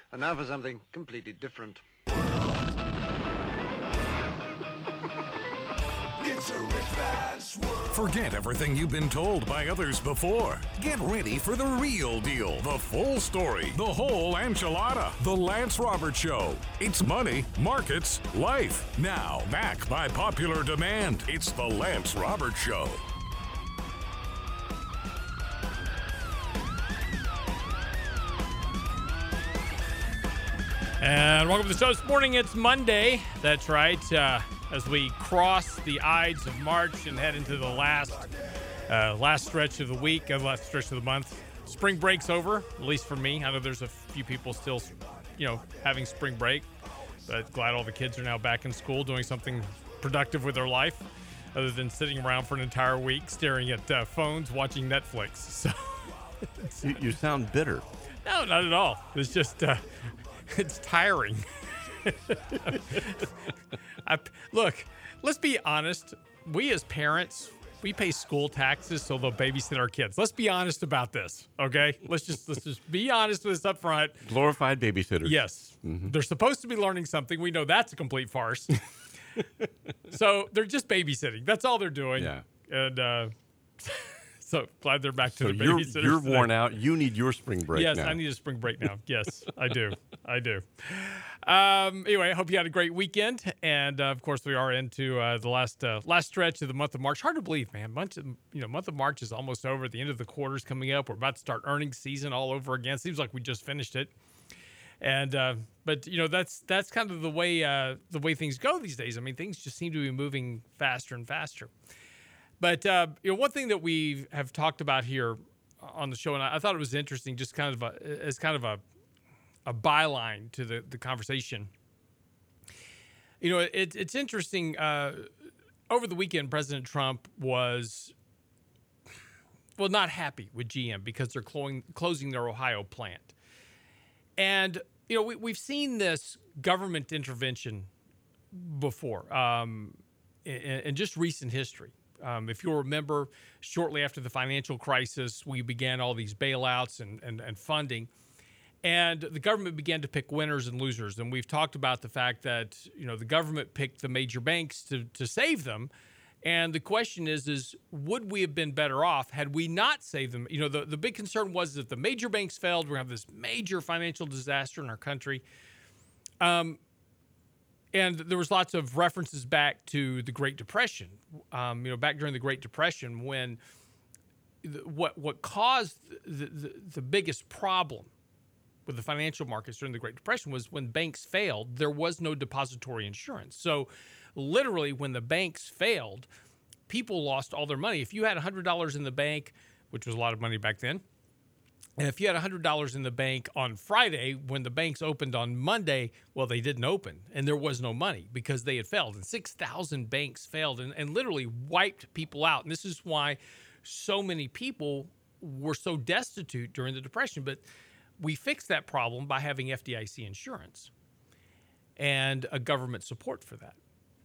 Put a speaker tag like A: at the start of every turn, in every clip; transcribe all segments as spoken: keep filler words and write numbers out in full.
A: And now for something completely different.
B: Forget everything you've been told by others before. Get ready for the real deal, the full story, the whole enchilada. The Lance Roberts Show. It's money, markets, life. Now, back by popular demand, it's the Lance Roberts Show.
C: And welcome to the show this morning. It's Monday. That's right. Uh, as we cross the Ides of March and head into the last uh, last stretch of the week, uh, last stretch of the month. Spring break's over, at least for me. I know there's a few people still, you know, having spring break. But glad all the kids are now back in school doing something productive with their life other than sitting around for an entire week staring at uh, phones, watching Netflix. So
D: you, you sound bitter.
C: No, not at all. It's just... Uh, It's tiring. I, look, let's be honest. We as parents, we pay school taxes so they'll babysit our kids. Let's be honest about this, okay? Let's just let's just be honest with this up front.
D: Glorified babysitters.
C: Yes. Mm-hmm. They're supposed to be learning something. We know that's a complete farce. So they're just babysitting. That's all they're doing.
D: Yeah.
C: And uh, so glad they're back to
D: so
C: the
D: you're,
C: babysitters.
D: You're
C: today.
D: worn out. You need your spring break
C: yes,
D: now.
C: I need a spring break now. Yes, I do. I do. Um, anyway, I hope you had a great weekend. And, uh, of course, we are into uh, the last uh, last stretch of the month of March. Hard to believe, man. Month of, you know, month of March is almost over. The end of the quarter's coming up. We're about to start earnings season all over again. Seems like we just finished it. And uh, but, you know, that's that's kind of the way uh, the way things go these days. I mean, things just seem to be moving faster and faster. But, uh, you know, one thing that we have talked about here on the show, and I, I thought it was interesting, just kind of a, as kind of a, a byline to the, the conversation. You know, it, it's interesting. Uh, over the weekend, President Trump was, well, not happy with G M because they're closing, closing their Ohio plant. And, you know, we, we've seen this government intervention before um, in, in just recent history. Um, if you'll remember, shortly after the financial crisis, we began all these bailouts and, and, and funding. And the government began to pick winners and losers. And we've talked about the fact that, you know, the government picked the major banks to, to save them. And the question is, is would we have been better off had we not saved them? You know, the, the big concern was that if the major banks failed, we're going to have this major financial disaster in our country. Um, And there was lots of references back to the Great Depression, um, you know, back during the Great Depression when the, what what caused the, the, the biggest problem with the financial markets during the Great Depression was when banks failed, there was no depository insurance. So literally when the banks failed, people lost all their money. If you had one hundred dollars in the bank, which was a lot of money back then, and if you had one hundred dollars in the bank on Friday, when the banks opened on Monday, well, they didn't open, and there was no money because they had failed. And six thousand banks failed and, and literally wiped people out. And this is why so many people were so destitute during the Depression. But we fixed that problem by having F D I C insurance and a government support for that.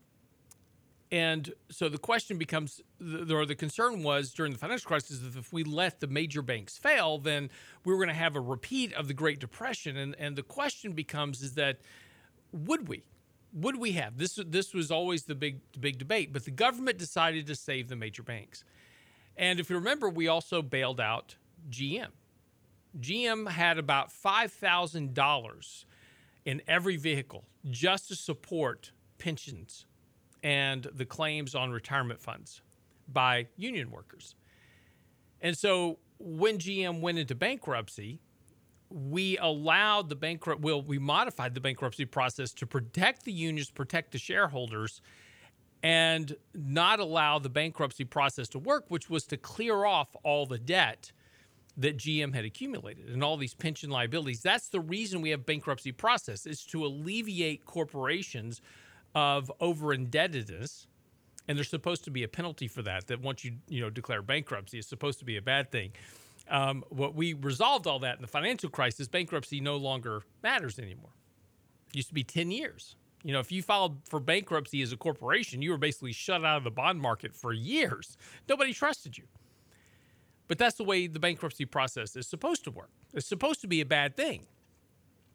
C: And so the question becomes, or the concern was during the financial crisis, that if we let the major banks fail, then we were going to have a repeat of the Great Depression. And and the question becomes is that would we? Would we have? This this was always the big the big debate. But the government decided to save the major banks. And if you remember, we also bailed out G M. G M had about five thousand dollars in every vehicle just to support pensions and the claims on retirement funds by union workers. And so when G M went into bankruptcy, we allowed the bankrupt, well, we modified the bankruptcy process to protect the unions, protect the shareholders, and not allow the bankruptcy process to work, which was to clear off all the debt that G M had accumulated and all these pension liabilities. That's the reason we have bankruptcy process, is to alleviate corporations of over-indebtedness, and there's supposed to be a penalty for that, that once you, you know, declare bankruptcy, it's supposed to be a bad thing. Um, what we resolved all that in the financial crisis, bankruptcy no longer matters anymore. It used to be ten years. You know, if you filed for bankruptcy as a corporation, you were basically shut out of the bond market for years. Nobody trusted you. But that's the way the bankruptcy process is supposed to work. It's supposed to be a bad thing.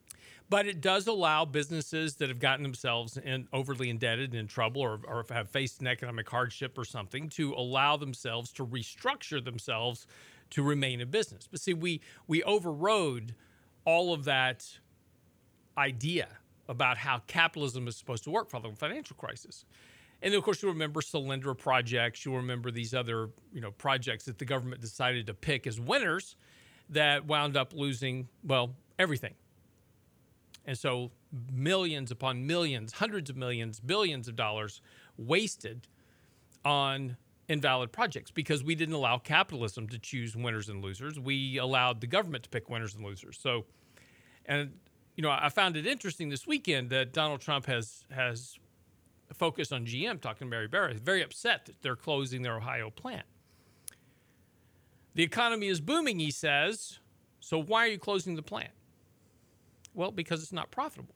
C: But it does allow businesses that have gotten themselves in overly indebted and in trouble or, or have faced an economic hardship or something to allow themselves to restructure themselves to remain in business. But see, we we overrode all of that idea about how capitalism is supposed to work following the financial crisis. And of course, you'll remember Solyndra projects. You'll remember these other, you know, projects that the government decided to pick as winners that wound up losing, well, everything. And so millions upon millions, hundreds of millions, billions of dollars wasted on invalid projects because we didn't allow capitalism to choose winners and losers. We allowed the government to pick winners and losers. So, and, you know, I found it interesting this weekend that Donald Trump has has focused on G M, talking to Mary Barra. He's very upset that they're closing their Ohio plant. The economy is booming, he says. So why are you closing the plant? Well, because it's not profitable.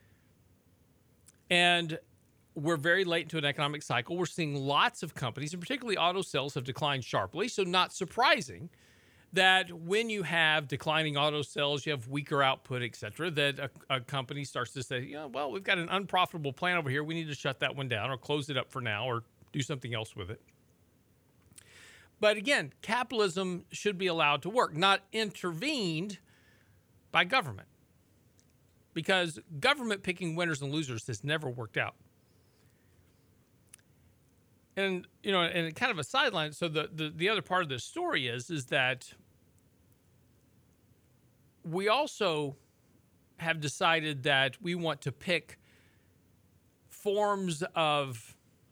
C: And we're very late into an economic cycle. We're seeing lots of companies, and particularly auto sales, have declined sharply. So not surprising that when you have declining auto sales, you have weaker output, et cetera, that a, a company starts to say, yeah, well, we've got an unprofitable plant over here. We need to shut that one down or close it up for now or do something else with it. But again, capitalism should be allowed to work, not intervened by government. Because government picking winners and losers has never worked out. And, you know, and kind of a sideline, so the, the, the other part of this story is, is that we also have decided that we want to pick forms of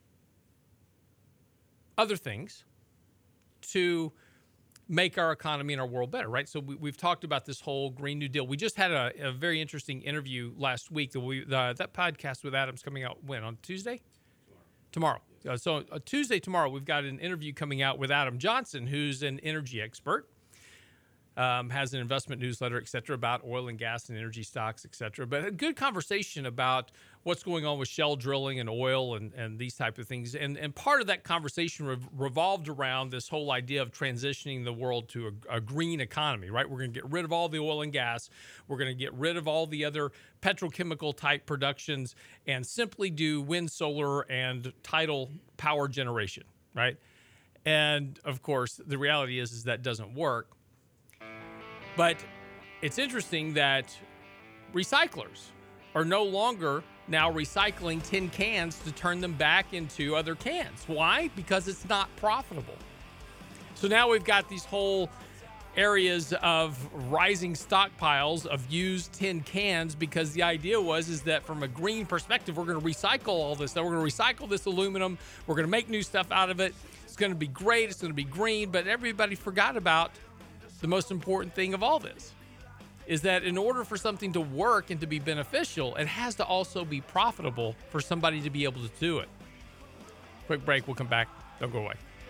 C: other things to make our economy and our world better, right? So we, we've talked about this whole Green New Deal. We just had a, a very interesting interview last week. That, we, uh, that podcast with Adam's coming out when? On Tuesday? Tomorrow. tomorrow. Uh, so uh, Tuesday, tomorrow, we've got an interview coming out with Adam Johnson, who's an energy expert, um, has an investment newsletter, et cetera, about oil and gas and energy stocks, et cetera. But a good conversation about what's going on with shale drilling and oil and, and these type of things. And, and part of that conversation re- revolved around this whole idea of transitioning the world to a, a green economy, right? We're going to get rid of all the oil and gas. We're going to get rid of all the other petrochemical type productions and simply do wind, solar, and tidal power generation, right? And of course, the reality is, is that doesn't work. But it's interesting that recyclers are no longer now recycling tin cans to turn them back into other cans. Why? Because it's not profitable. So now we've got these whole areas of rising stockpiles of used tin cans because the idea was is that from a green perspective, we're going to recycle all this. Now we're going to recycle this aluminum. We're going to make new stuff out of it. It's going to be great. It's going to be green. But everybody forgot about the most important thing of all this is that in order for something to work and to be beneficial, it has to also be profitable for somebody to be able to do it. Quick break. We'll come back. Don't go away.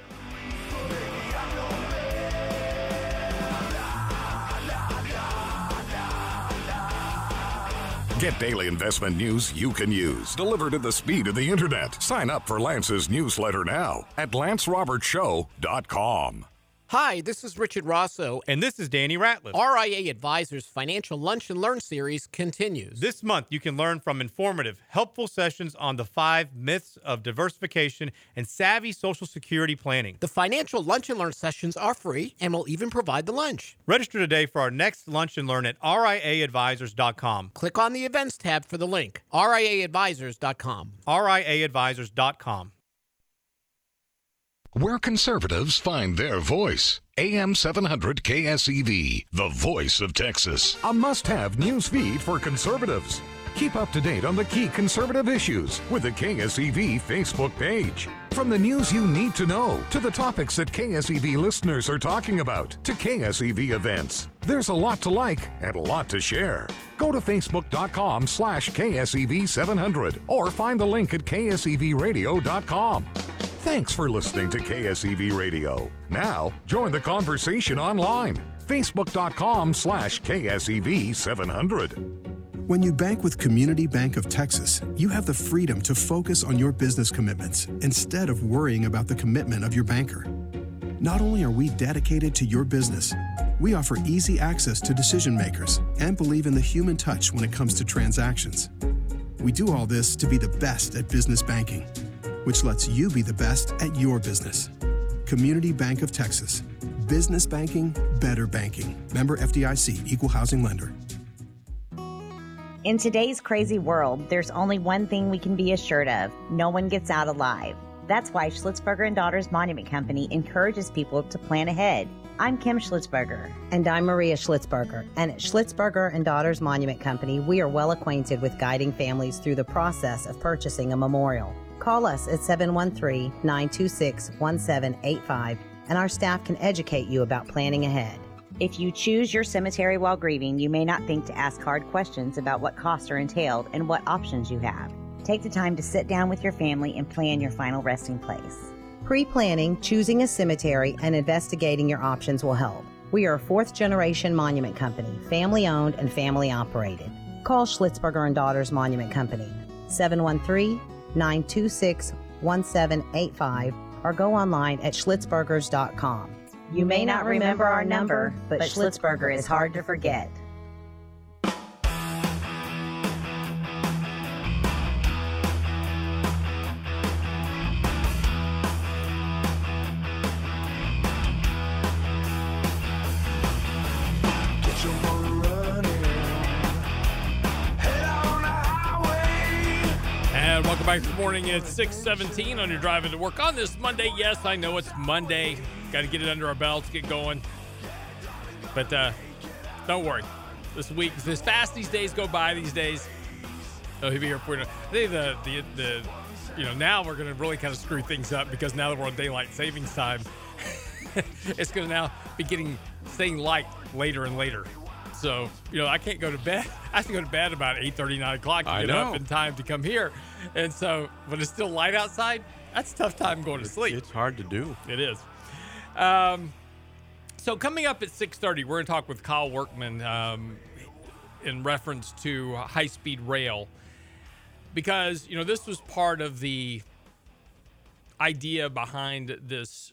B: Get daily investment news you can use, delivered at the speed of the internet. Sign up for Lance's newsletter now at lance roberts show dot com.
E: Hi, this is Richard Rosso.
F: And this is Danny Ratliff.
E: R I A Advisors Financial Lunch and Learn series continues.
F: This month, you can learn from informative, helpful sessions on the five myths of diversification and savvy Social Security planning.
E: The Financial Lunch and Learn sessions are free and will even provide the lunch.
F: Register today for our next Lunch and Learn at R I A advisors dot com.
E: Click on the events tab for the link, R I A advisors dot com.
F: R I A advisors dot com.
B: Where conservatives find their voice. A M seven hundred K S E V, the voice of Texas. A must-have news feed for conservatives. Keep up to date on the key conservative issues with the K S E V Facebook page. From the news you need to know to the topics that K S E V listeners are talking about to K S E V events. There's a lot to like and a lot to share. Go to facebook.com slash KSEV700 or find the link at K S E V radio dot com. Thanks for listening to K S E V Radio. Now, join the conversation online. Facebook.com slash KSEV700.
G: When you bank with Community Bank of Texas, you have the freedom to focus on your business commitments instead of worrying about the commitment of your banker. Not only are we dedicated to your business, We offer easy access to decision makers and believe in the human touch when it comes to transactions. We do all this to be the best at business banking, which lets you be the best at your business. Community Bank of Texas. Business banking, better banking. Member F D I C, Equal Housing Lender.
H: In today's crazy world, there's only one thing we can be assured of. No one gets out alive. That's why Schlitzberger and Daughters Monument Company encourages people to plan ahead. I'm Kim Schlitzberger.
I: And I'm Maria Schlitzberger. And at Schlitzberger and Daughters Monument Company, we are well acquainted with guiding families through the process of purchasing a memorial. Call us at seven one three, nine two six, one seven eight five, and our staff can educate you about planning ahead.
H: If you choose your cemetery while grieving, you may not think to ask hard questions about what costs are entailed and what options you have. Take the time to sit down with your family and plan your final resting place.
I: Pre-planning, choosing a cemetery, and investigating your options will help. We are a fourth-generation monument company, family-owned and family-operated. Call Schlitzberger and Daughters Monument Company, seven one three, nine two six, one seven eight five, or go online at schlitzbergers dot com.
H: You may not remember our number, but Schlitzberger is hard to forget.
C: Welcome back this morning. It's six seventeen on your drive into work on this Monday. Yes, I know it's Monday. Got to get it under our belts, get going. But uh, don't worry. This week, as fast these days go by these days. Oh, he'll be here for you. I think the, the, the, you know, now we're going to really kind of screw things up because now that we're on daylight savings time, it's going to now be getting, staying light later and later. So, you know, I can't go to bed. I have to go to bed about eight thirty, nine o'clock to
D: I
C: get
D: know.
C: up in time to come here. And so, when it's still light outside, that's a tough time going to sleep.
D: It's hard to do.
C: It is. Um, so, coming up at six thirty, we're going to talk with Kyle Workman um, in reference to high-speed rail. Because, you know, this was part of the idea behind this,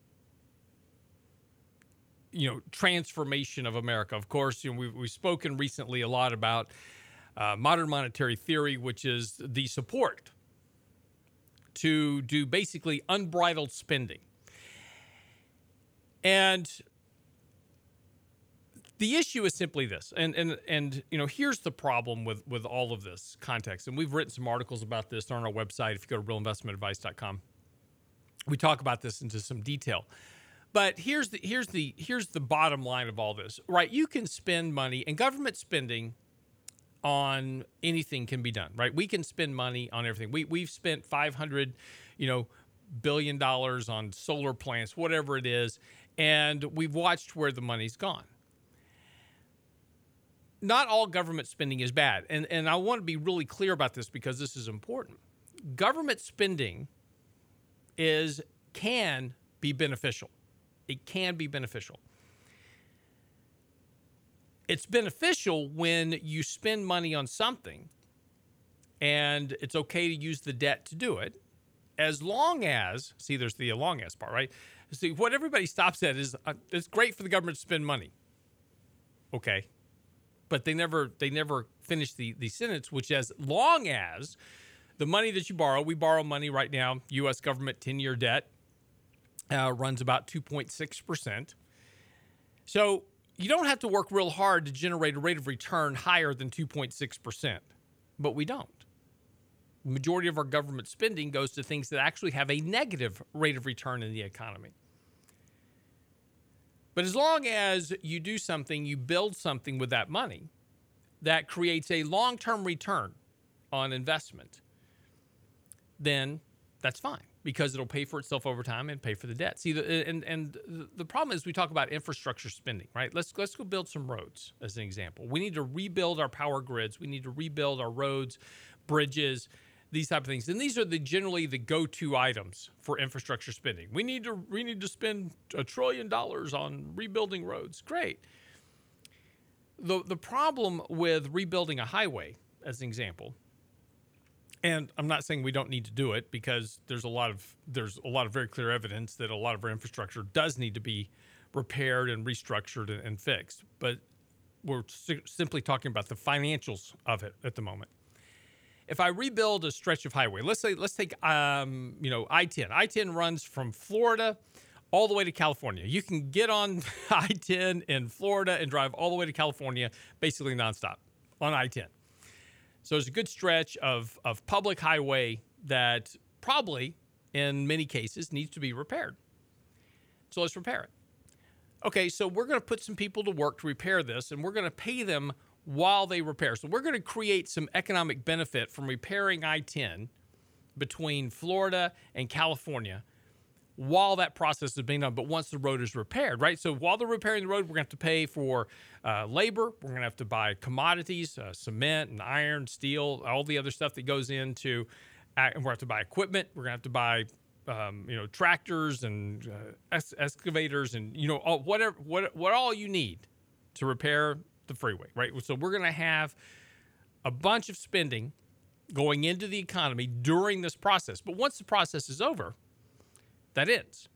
C: you know, transformation of America. Of course, you know, we've, we've spoken recently a lot about uh, modern monetary theory, which is the support to do basically unbridled spending. And the issue is simply this. And, and, and you know, here's the problem with, with all of this context. And we've written some articles about this on our website. If you go to real investment advice dot com, we talk about this into some detail. But here's the here's the here's the bottom line of all this, right? You can spend money, and government spending on anything can be done, right? We can spend money on everything. We we've spent five hundred, you know, billion dollars on solar plants, whatever it is, and we've watched where the money's gone. Not all government spending is bad, and and I want to be really clear about this because this is important. Government spending is can be beneficial. It can be beneficial. It's beneficial when you spend money on something and it's okay to use the debt to do it, as long as, see, there's the long as part, right? See, what everybody stops at is, uh, it's great for the government to spend money. Okay. But they never they never finish the, the sentence, which as long as the money that you borrow, we borrow money right now, U S government ten-year debt, Uh, runs about two point six percent. So you don't have to work real hard to generate a rate of return higher than two point six percent, but we don't. The majority of our government spending goes to things that actually have a negative rate of return in the economy. But as long as you do something, you build something with that money that creates a long-term return on investment, then that's fine, because it'll pay for itself over time and pay for the debt. See, the, and and the problem is we talk about infrastructure spending, right? Let's let's go build some roads as an example. We need to rebuild our power grids. We need to rebuild our roads, bridges, these type of things. And these are the generally the go-to items for infrastructure spending. We need to we need to spend a trillion dollars on rebuilding roads. Great. The the problem with rebuilding a highway, as an example, and I'm not saying we don't need to do it, because there's a lot of there's a lot of very clear evidence that a lot of our infrastructure does need to be repaired and restructured and, and fixed. But we're si- simply talking about the financials of it at the moment. If I rebuild a stretch of highway, let's say, let's take, um, you know, I ten. I ten runs from Florida all the way to California. You can get on I ten in Florida and drive all the way to California, basically nonstop on I ten. So there's a good stretch of, of public highway that probably, in many cases, needs to be repaired. So let's repair it. Okay, so we're going to put some people to work to repair this, and we're going to pay them while they repair. So we're going to create some economic benefit from repairing I ten between Florida and California while that process is being done, but once the road is repaired, right? So while they're repairing the road, we're going to have to pay for uh, labor. We're going to have to buy commodities, uh, cement and iron, steel, all the other stuff that goes into, uh, and we're going to have to buy equipment. We're going to have to buy, um, you know, tractors and uh, es- excavators and, you know, all, whatever, what, what all you need to repair the freeway, right? So we're going to have a bunch of spending going into the economy during this process. But once the process is over, that ends.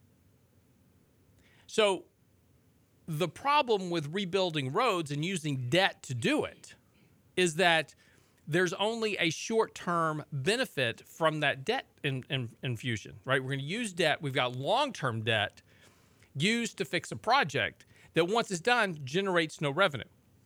C: So the problem with rebuilding roads and using debt to do it is that there's only a short-term benefit from that debt in, in, infusion, right? We're going to use debt. We've got long-term debt used to fix a project that once it's done generates no revenue.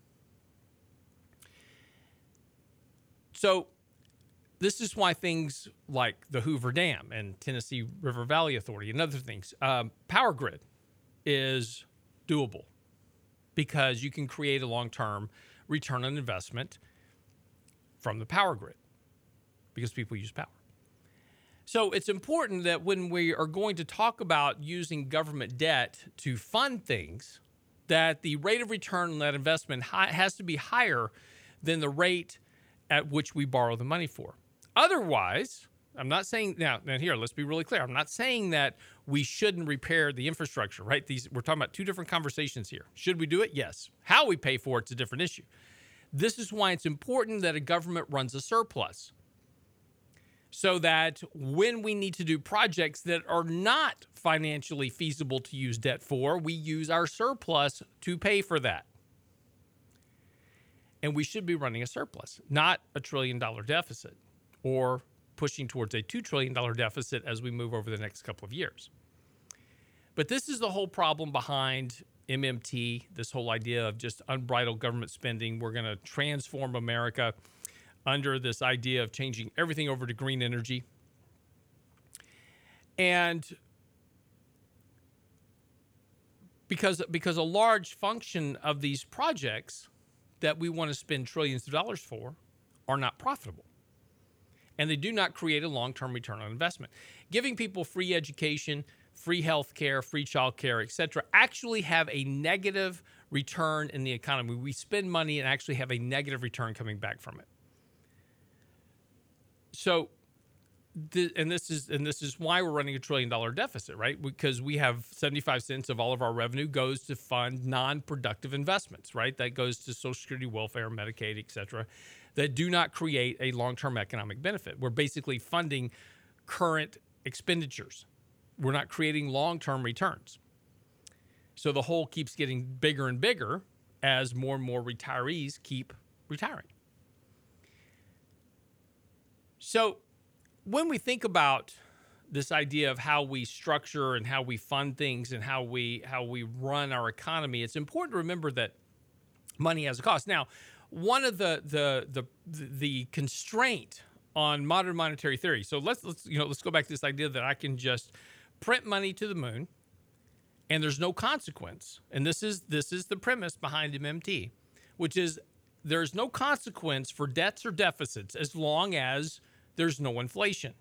C: So this is why things like the Hoover Dam and Tennessee River Valley Authority and other things, um, Power Grid is doable because you can create a long-term return on investment from the power grid because people use power. So it's important that when we are going to talk about using government debt to fund things, that the rate of return on that investment high, has to be higher than the rate at which we borrow the money for. Otherwise, I'm not saying now, now here, let's be really clear. I'm not saying that we shouldn't repair the infrastructure, right? These we're talking about two different conversations here. Should we do it? Yes. How we pay for it's a different issue. This is why it's important that a government runs a surplus so that when we need to do projects that are not financially feasible to use debt for, we use our surplus to pay for that. And we should be running a surplus, not a trillion dollar deficit or pushing towards a two trillion dollars deficit as we move over the next couple of years. But this is the whole problem behind M M T, this whole idea of just unbridled government spending. We're going to transform America under this idea of changing everything over to green energy. And because, because a large function of these projects that we want to spend trillions of dollars for are not profitable. And they do not create a long-term return on investment. Giving people free education, free health care, free child care, et cetera, actually have a negative return in the economy. We spend money and actually have a negative return coming back from it. So, th- and this is and this is why we're running a trillion dollar deficit, right? Because we have seventy-five cents of all of our revenue goes to fund non-productive investments, right? That goes to Social Security, welfare, Medicaid, et cetera, that do not create a long-term economic benefit. We're basically funding current expenditures. We're not creating long-term returns. So the hole keeps getting bigger and bigger as more and more retirees keep retiring. So when we think about this idea of how we structure and how we fund things and how we how we run our economy, it's important to remember that money has a cost. Now, one of the the the the constraint on modern monetary theory. So let's let's you know let's go back to this idea that I can just print money to the moon, and there's no consequence. And this is this is the premise behind M M T, which is there's no consequence for debts or deficits as long as there's no inflation.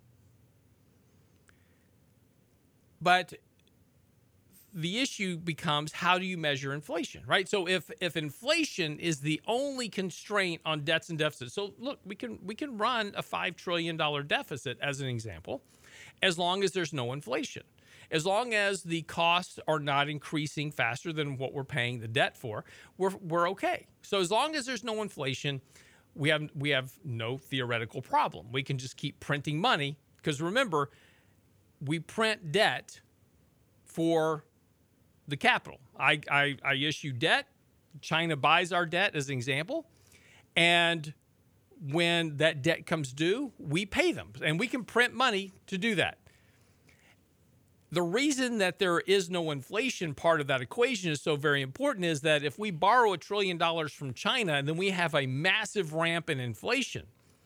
C: But the issue becomes, how do you measure inflation, right? So if if inflation is the only constraint on debts and deficits, so look, we can we can run a five trillion dollars deficit as an example, as long as there's no inflation. As long as the costs are not increasing faster than what we're paying the debt for, we're we're okay. So as long as there's no inflation, we have we have no theoretical problem. We can just keep printing money, because remember, we print debt for the capital, I, I, I issue debt. China buys our debt as an example. And when that debt comes due, we pay them. And we can print money to do that. The reason that there is no inflation part of that equation is so very important is that if we borrow a trillion dollars from China and then we have a massive ramp in inflation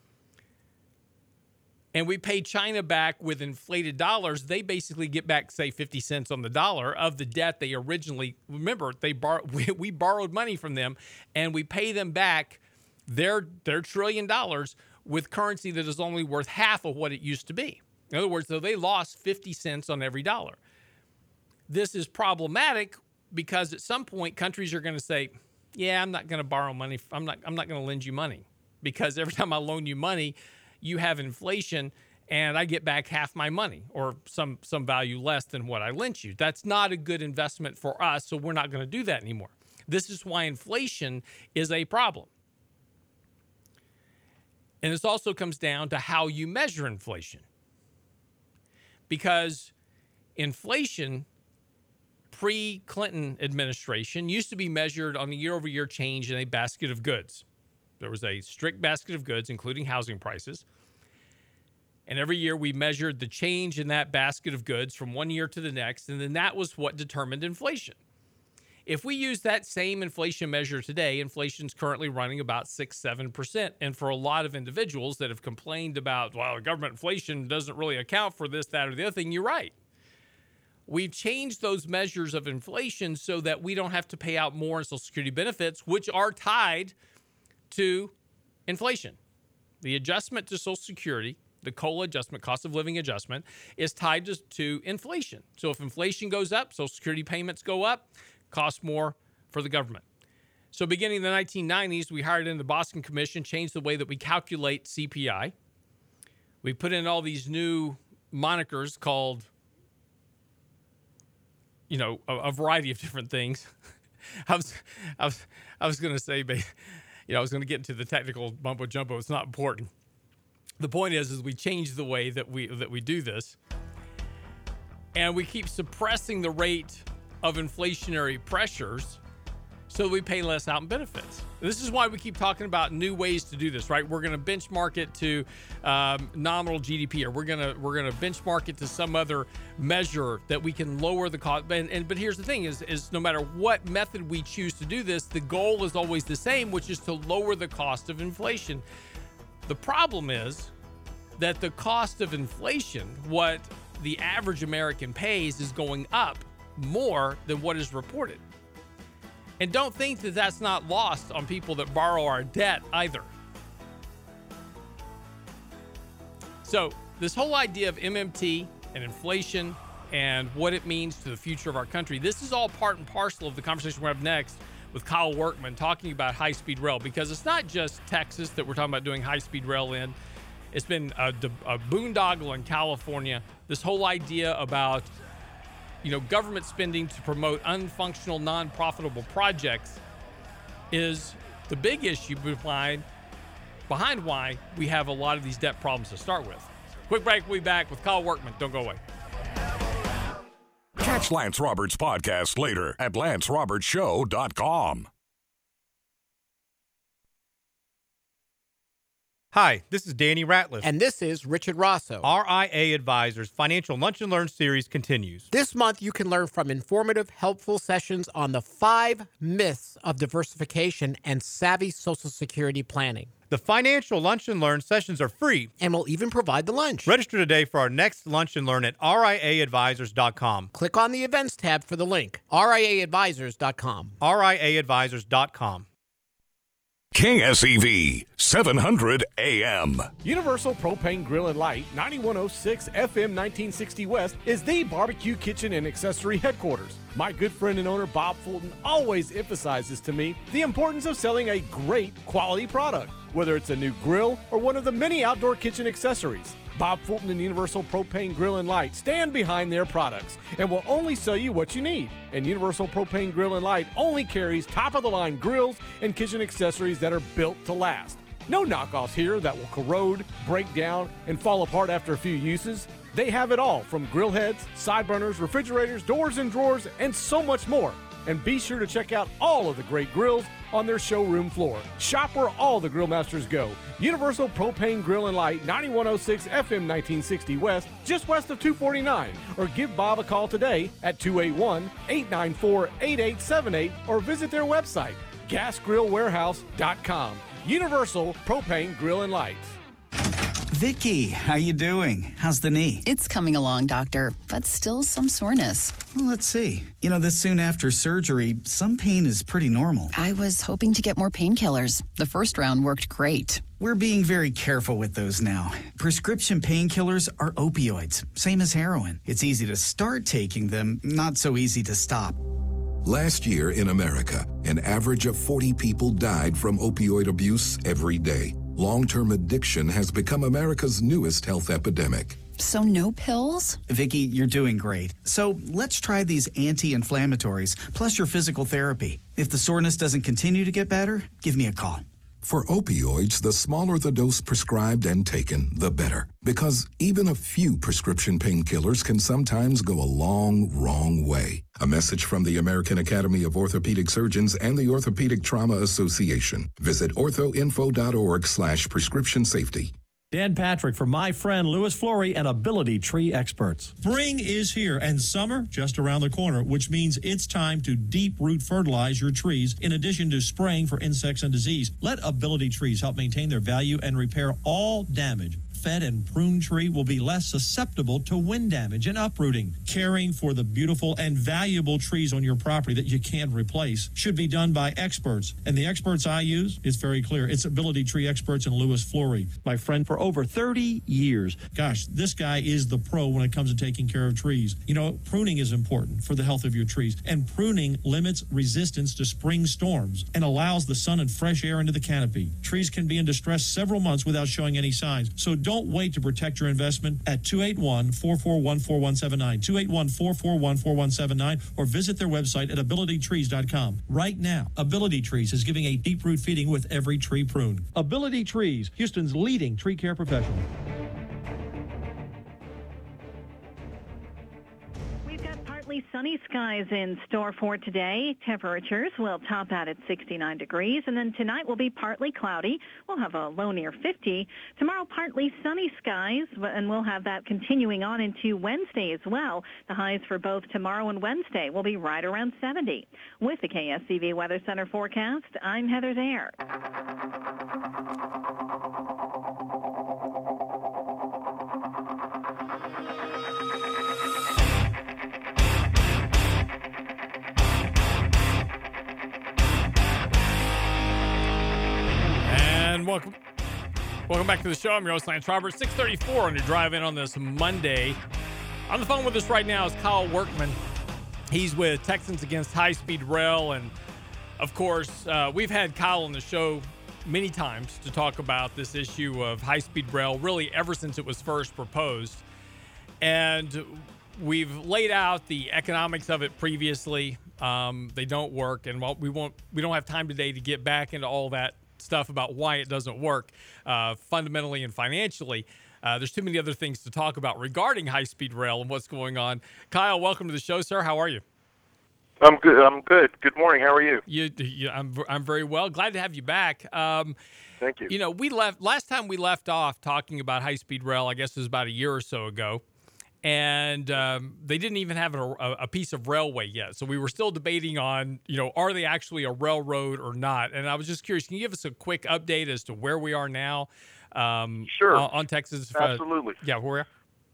C: and we pay China back with inflated dollars, they basically get back, say, fifty cents on the dollar of the debt they originally, remember, they bar, we, we borrowed money from them and we pay them back their, their trillion dollars with currency that is only worth half of what it used to be. In other words, so they lost fifty cents on every dollar. This is problematic because at some point countries are going to say, yeah, I'm not going to borrow money. I'm not, I'm not going to lend you money because every time I loan you money, you have inflation and I get back half my money or some, some value less than what I lent you. That's not a good investment for us, so we're not going to do that anymore. This is why inflation is a problem. And this also comes down to how you measure inflation. Because inflation, pre-Clinton administration, used to be measured on a year-over-year change in a basket of goods. There was a strict basket of goods, including housing prices. And every year we measured the change in that basket of goods from one year to the next, and then that was what determined inflation. If we use that same inflation measure today, inflation is currently running about six, seven percent. And for a lot of individuals that have complained about, well, government inflation doesn't really account for this, that, or the other thing, you're right. We've changed those measures of inflation so that we don't have to pay out more in Social Security benefits, which are tied to inflation. The adjustment to Social Security, the COLA adjustment, cost of living adjustment, is tied to, to inflation. So if inflation goes up, Social Security payments go up, cost more for the government. So beginning in the nineteen nineties, we hired in the Boston Commission, changed the way that we calculate C P I. We put in all these new monikers called, you know, a, a variety of different things. I was, I was, I was going to say, but, you know, I was going to get into the technical mumbo jumbo. It's not important. The point is, is we changed the way that we that we do this, and we keep suppressing the rate of inflationary pressures so we pay less out in benefits. This is why we keep talking about new ways to do this, right? We're going to benchmark it to um, nominal G D P, or we're going to we're going to benchmark it to some other measure that we can lower the cost. And, and but here's the thing: is is no matter what method we choose to do this, the goal is always the same, which is to lower the cost of inflation. The problem is that the cost of inflation, what the average American pays, is going up more than what is reported. And don't think that that's not lost on people that borrow our debt either. So this whole idea of M M T and inflation and what it means to the future of our country, this is all part and parcel of the conversation we're going to have next with Kyle Workman talking about high-speed rail, because it's not just Texas that we're talking about doing high-speed rail in. It's been a, a boondoggle in California. This whole idea about you know, government spending to promote unfunctional, non-profitable projects is the big issue behind, behind why we have a lot of these debt problems to start with. Quick break, we'll be back with Kyle Workman. Don't go away.
B: Catch Lance Roberts' podcast later at lance roberts show dot com.
F: Hi, this is Danny Ratliff.
E: And this is Richard Rosso.
F: R I A Advisors Financial Lunch and Learn series continues.
E: This month, you can learn from informative, helpful sessions on the five myths of diversification and savvy Social Security planning.
F: The Financial Lunch and Learn sessions are free.
E: And we'll even provide the lunch.
F: Register today for our next Lunch and Learn at R I A advisors dot com.
E: Click on the events tab for the link. R I A advisors dot com.
F: R I A advisors dot com.
B: K S E V, seven hundred A M.
J: Universal Propane Grill and Light, ninety-one oh six F M nineteen sixty West, is the barbecue kitchen and accessory headquarters. My good friend and owner Bob Fulton always emphasizes to me the importance of selling a great quality product, whether it's a new grill or one of the many outdoor kitchen accessories. Bob Fulton and Universal Propane Grill and Light stand behind their products and will only sell you what you need. And Universal Propane Grill and Light only carries top-of-the-line grills and kitchen accessories that are built to last. No knockoffs here that will corrode, break down, and fall apart after a few uses. They have it all, from grill heads, side burners, refrigerators, doors and drawers, and so much more. And be sure to check out all of the great grills on their showroom floor. Shop where all the grill masters go. Universal Propane Grill and Light, ninety-one oh six F M nineteen sixty West, just west of two forty-nine. Or give Bob a call today at two eight one, eight nine four, eight eight seven eight or visit their website, gas grill warehouse dot com. Universal Propane Grill and Light.
K: Vicky, how you doing? How's the knee?
L: It's coming along, doctor, but still some soreness.
K: Well, let's see. You know, this soon after surgery, some pain is pretty normal.
L: I was hoping to get more painkillers. The first round worked great.
K: We're being very careful with those now. Prescription painkillers are opioids, same as heroin. It's easy to start taking them, not so easy to stop.
M: Last year in America, an average of forty people died from opioid abuse every day. Long-term addiction has become America's newest health epidemic.
L: So no pills?
K: Vicky, you're doing great. So let's try these anti-inflammatories plus your physical therapy. If the soreness doesn't continue to get better, give me a call.
M: For opioids, the smaller the dose prescribed and taken, the better. Because even a few prescription painkillers can sometimes go a long, wrong way. A message from the American Academy of Orthopedic Surgeons and the Orthopedic Trauma Association. Visit orthoinfo.org slash prescription safety.
N: Dan Patrick for my friend Louis Flory and Ability Tree Experts. Spring is here and summer just around the corner, which means it's time to deep root fertilize your trees in addition to spraying for insects and disease. Let Ability Trees help maintain their value and repair all damage. Fed and pruned tree will be less susceptible to wind damage and uprooting. Caring for the beautiful and valuable trees on your property that you can't replace should be done by experts. And the experts I use, it's very clear. It's Ability Tree Experts and Louis Flory, my friend for over thirty years. Gosh, this guy is the pro when it comes to taking care of trees. You know, pruning is important for the health of your trees, and pruning limits resistance to spring storms and allows the sun and fresh air into the canopy. Trees can be in distress several months without showing any signs, so don't wait to protect your investment at two eight one, four four one, four one seven nine, two eight one, four four one, four one seven nine, or visit their website at ability trees dot com. Right now, Ability Trees is giving a deep root feeding with every tree pruned. Ability Trees, Houston's leading tree care professional.
O: Sunny skies in store for today. Temperatures will top out at sixty-nine degrees, and then tonight will be partly cloudy. We'll have a low near fifty. Tomorrow, partly sunny skies, and we'll have that continuing on into Wednesday as well. The highs for both tomorrow and Wednesday will be right around seventy. With the K S C V Weather Center forecast, I'm Heather Zaire.
C: And welcome, welcome back to the show. I'm your host, Lance Roberts. six thirty-four on your drive in on this Monday. On the phone with us right now is Kyle Workman. He's with Texans Against High Speed Rail, and of course, uh, we've had Kyle on the show many times to talk about this issue of high speed rail, really ever since it was first proposed. And we've laid out the economics of it previously. Um, they don't work, and while we won't, we don't have time today to get back into all that stuff about why it doesn't work uh, fundamentally and financially. Uh, there's too many other things to talk about regarding high-speed rail and what's going on. Kyle, welcome to the show, sir. How are you?
P: I'm good. I'm good. Good morning. How are you?
C: You, you I'm, I'm very well. Glad to have you back. Um,
P: Thank you.
C: You know, we left last time we left off talking about high-speed rail. I guess it was about a year or so ago, and um, they didn't even have a, a piece of railway yet. So we were still debating on, you know, are they actually a railroad or not? And I was just curious. Can you give us a quick update as to where we are now? Um,
P: sure.
C: On, on Texas.
P: Absolutely.
C: Uh, yeah. Where we are?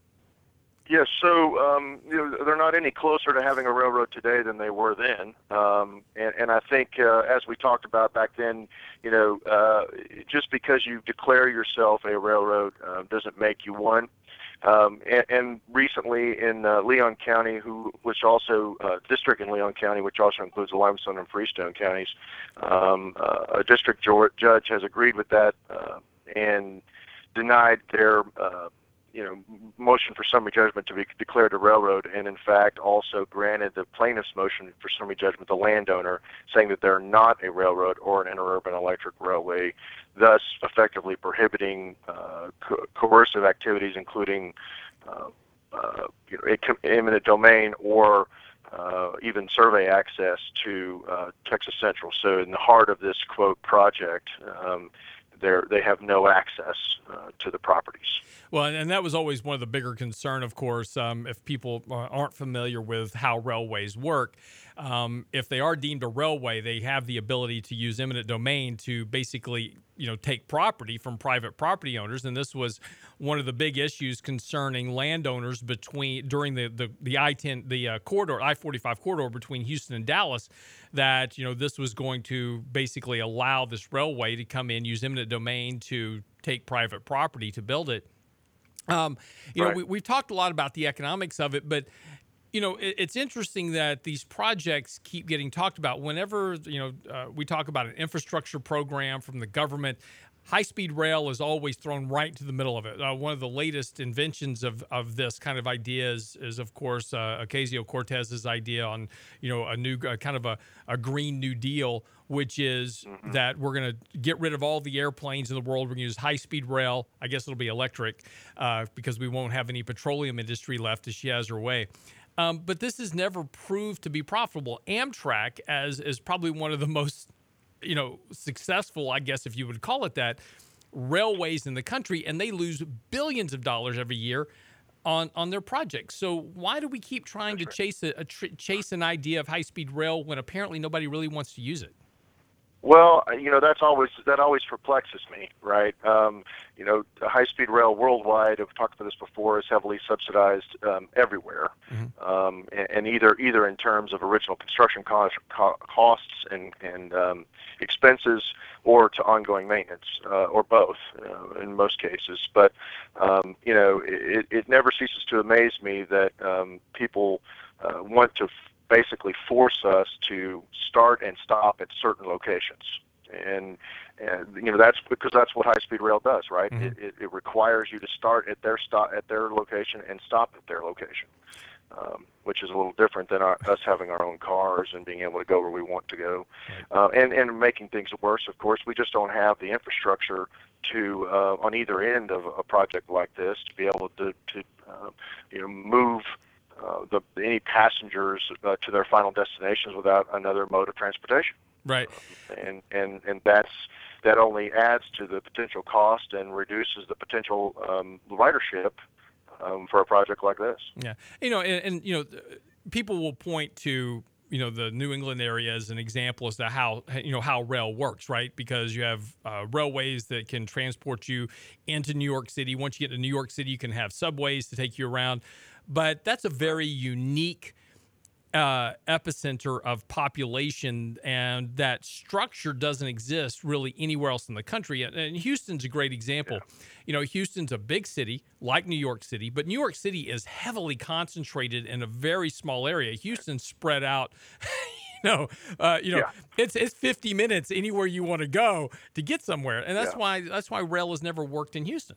P: Yes. So um, you know, they're not any closer to having a railroad today than they were then. Um, and, and I think, uh, as we talked about back then, you know, uh, just because you declare yourself a railroad uh, doesn't make you one. Um, and, and recently in uh, Leon County, who which also uh, district in Leon County, which also includes the Limestone and Freestone counties, um, uh, a district judge has agreed with that uh, and denied their uh, you know motion for summary judgment to be declared a railroad, and in fact also granted the plaintiff's motion for summary judgment, the landowner, saying that they're not a railroad or an interurban electric railway, thus effectively prohibiting uh, co- coercive activities, including uh, uh, you know, eminent domain or uh, even survey access to uh, Texas Central. So in the heart of this, quote, project, um, they're, they have no access uh, to the properties.
C: Well, and that was always one of the bigger concern, of course, um, if people uh, aren't familiar with how railways work. Um, if they are deemed a railway, they have the ability to use eminent domain to basically, you know, take property from private property owners. And this was one of the big issues concerning landowners between during the the, the I ten the uh, corridor I forty-five corridor between Houston and Dallas. That, you know, this was going to basically allow this railway to come in, use eminent domain to take private property to build it. Um, you
P: right.
C: know, we, we've talked a lot about the economics of it, but you know, it, it's interesting that these projects keep getting talked about. Whenever, you know, uh, we talk about an infrastructure program from the government, high-speed rail is always thrown right into the middle of it. Uh, one of the latest inventions of, of this kind of idea is, is of course, uh, Ocasio-Cortez's idea on, you know, a new uh, kind of a, a Green New Deal, which is mm-hmm. that we're going to get rid of all the airplanes in the world. We're going to use high-speed rail. I guess it'll be electric uh, because we won't have any petroleum industry left as she has her way. Um, but this has never proved to be profitable. Amtrak, as is probably one of the most, you know, successful, I guess if you would call it that, railways in the country, and they lose billions of dollars every year on on their projects. So why do we keep trying That's to right. chase a, a tr- chase an idea of high-speed rail when apparently nobody really wants to use it?
P: Well, you know, that's always that always perplexes me, right? Um, you know, high-speed rail worldwide, I've talked about this before, is heavily subsidized um, everywhere, mm-hmm. um, and, and either either in terms of original construction cost, co- costs and and um, expenses, or to ongoing maintenance, uh, or both uh, in most cases. But um, you know, it, it never ceases to amaze me that um, people uh, want to. F- basically force us to start and stop at certain locations. And, and you know, that's because that's what high-speed rail does, right? Mm-hmm. It, it, it requires you to start at their stop at their location and stop at their location, um, which is a little different than our, us having our own cars and being able to go where we want to go. Right. Uh, and, and making things worse, of course, we just don't have the infrastructure to, uh, on either end of a project like this, to be able to, to uh, you know, move Uh, the, any passengers uh, to their final destinations without another mode of transportation.
C: Right.
P: Uh, and, and, and that's, that only adds to the potential cost and reduces the potential um, ridership um, for a project like this.
C: Yeah. You know, and, and, you know, people will point to, you know, the New England area as an example as to how, you know, how rail works, right? Because you have uh, railways that can transport you into New York City. Once you get to New York City, you can have subways to take you around. But that's a very unique uh, epicenter of population, and that structure doesn't exist really anywhere else in the country. And Houston's a great example. Yeah. You know, Houston's a big city like New York City, but New York City is heavily concentrated in a very small area. Houston's spread out. you know, uh, you know, yeah. it's it's fifty minutes anywhere you want to go to get somewhere, and that's yeah. why that's why rail has never worked in Houston.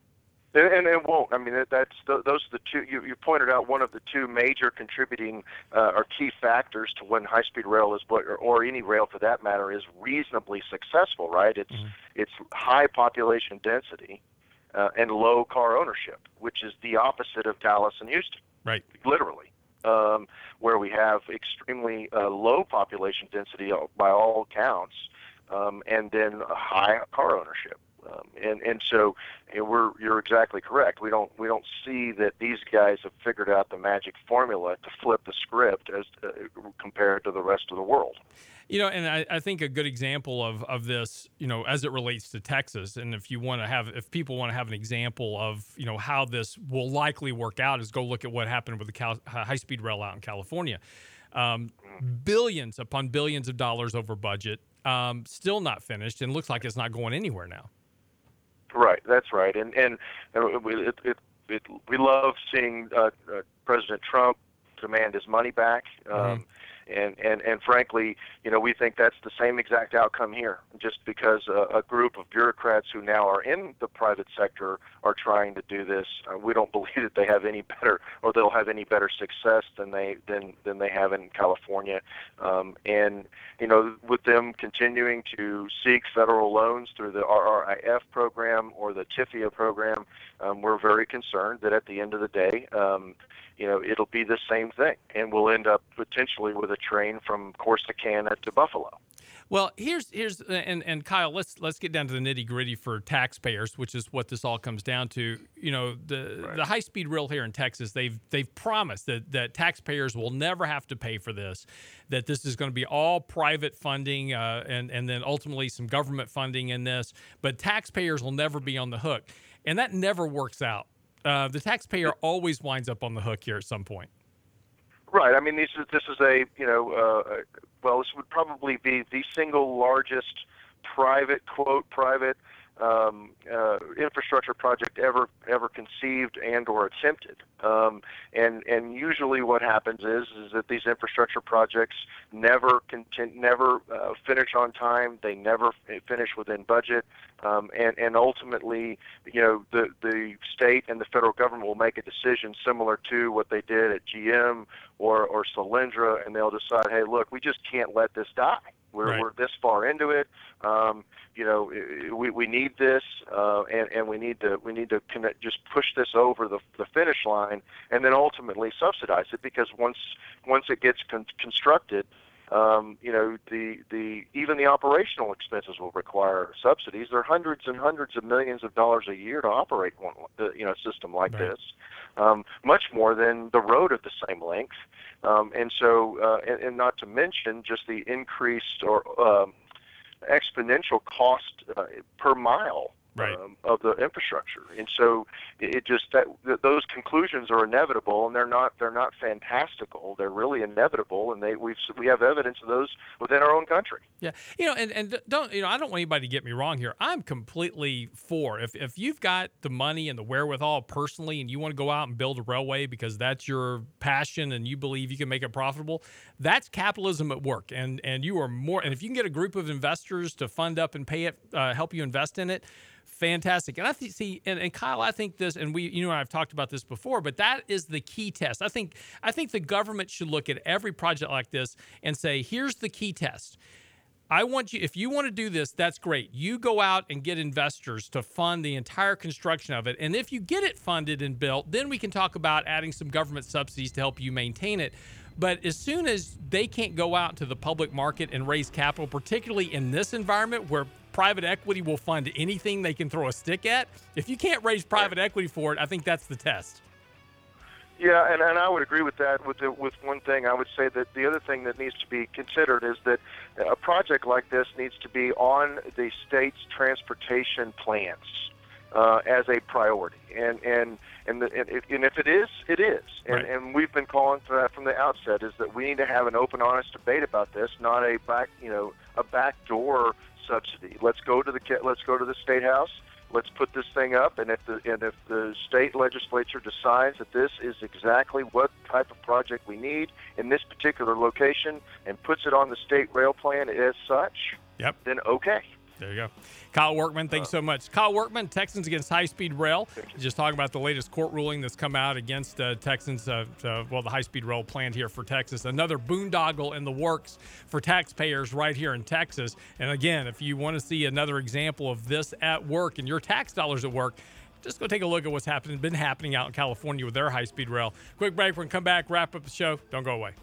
P: And it won't. I mean, that's those are the two. You, you pointed out one of the two major contributing uh, or key factors to when high-speed rail is, or, or any rail for that matter, is reasonably successful. Right? It's mm-hmm. it's high population density uh, and low car ownership, which is the opposite of Dallas and Houston.
C: Right.
P: Literally, um, where we have extremely uh, low population density by all counts, um, and then a high car ownership. Um, and and so and we're you're exactly correct. We don't we don't see that these guys have figured out the magic formula to flip the script as uh, compared to the rest of the world.
C: You know, and I, I think a good example of, of this, you know, as it relates to Texas, and if you want to have, if people want to have an example of, you know, how this will likely work out, is go look at what happened with the Cal- high-speed rail out in California. Um, billions upon billions of dollars over budget, um, still not finished, and looks like it's not going anywhere now.
P: Right, that's right, and and it, it, it, we love seeing uh, uh, President Trump demand his money back, um, mm-hmm. And, and, and frankly, you know, we think that's the same exact outcome here, just because a, a group of bureaucrats who now are in the private sector are trying to do this. Uh, we don't believe that they have any better, or they'll have any better success than they than than they have in California. Um, and you know, with them continuing to seek federal loans through the R R I F program or the T I F I A program, um, we're very concerned that at the end of the day, um, you know, it'll be the same thing, and we'll end up potentially with a train from Corsicana to Buffalo.
C: Well, here's here's and and Kyle, let's let's get down to the nitty gritty for taxpayers, which is what this all comes down to. You know, the right. the high speed rail here in Texas, they've they've promised that that taxpayers will never have to pay for this, that this is going to be all private funding, uh, and and then ultimately some government funding in this, but taxpayers will never be on the hook, and that never works out. Uh, the taxpayer always winds up on the hook here at some point.
P: Right. I mean, this is this is a you know, uh, well, this would probably be the single largest private, quote, private um, uh, infrastructure project ever ever conceived and or attempted. Um, and and usually what happens is is that these infrastructure projects never continue, never uh, finish on time. They never finish within budget. Um, and, and ultimately, you know, the, the state and the federal government will make a decision similar to what they did at G M or, or Solyndra, and they'll decide, hey, look, we just can't let this die. We're,
C: right.
P: we're this far into it. Um, you know, we, we need this, uh, and, and we need to we need to connect, just push this over the, the finish line, and then ultimately subsidize it, because once once it gets con- constructed, Um, you know, the, the even the operational expenses will require subsidies. There are hundreds and hundreds of millions of dollars a year to operate one, uh, you know, a system like
C: right.
P: this, um, much more than the road at the same length. Um, and so, uh, and, and not to mention just the increased or um, exponential cost uh, per mile.
C: Right.
P: Um, of the infrastructure, and so it just that th- those conclusions are inevitable, and they're not they're not fantastical. They're really inevitable, and they we we have evidence of those within our own country.
C: Yeah, you know, and, and don't you know? I don't want anybody to get me wrong here. I'm completely for if if you've got the money and the wherewithal personally, and you want to go out and build a railway because that's your passion and you believe you can make it profitable. That's capitalism at work, and and you are more. And if you can get a group of investors to fund up and pay it, uh, help you invest in it. Fantastic. And I think, see, and, and Kyle, I think this, and we, you know, I've talked about this before, but that is the key test. I think, I think the government should look at every project like this and say, here's the key test. I want you, if you want to do this, that's great. You go out and get investors to fund the entire construction of it. And if you get it funded and built, then we can talk about adding some government subsidies to help you maintain it. But as soon as they can't go out to the public market and raise capital, particularly in this environment where private equity will fund anything they can throw a stick at, if you can't raise private equity for it, I think that's the test.
P: Yeah, and, and I would agree with that. With the, with one thing, I would say that the other thing that needs to be considered is that a project like this needs to be on the state's transportation plans uh, as a priority. And and and, the, and, if, and if it is, it is. And,
C: right.
P: and we've been calling for that from the outset. Is that we need to have an open, honest debate about this, not a back, you know, a backdoor subsidy. Let's go to the let's go to the State House. Let's put this thing up, and if the and if the state legislature decides that this is exactly what type of project we need in this particular location and puts it on the state rail plan as such,
C: yep.
P: then okay.
C: There you go. Kyle Workman, thanks so much. Kyle Workman, Texans against high-speed rail. Just talking about the latest court ruling that's come out against uh, Texans, uh, uh, well, the high-speed rail planned here for Texas. Another boondoggle in the works for taxpayers right here in Texas. And again, if you want to see another example of this at work and your tax dollars at work, just go take a look at what's happening, been happening out in California with their high-speed rail. Quick break. We're going to come back, wrap up the show. Don't go away.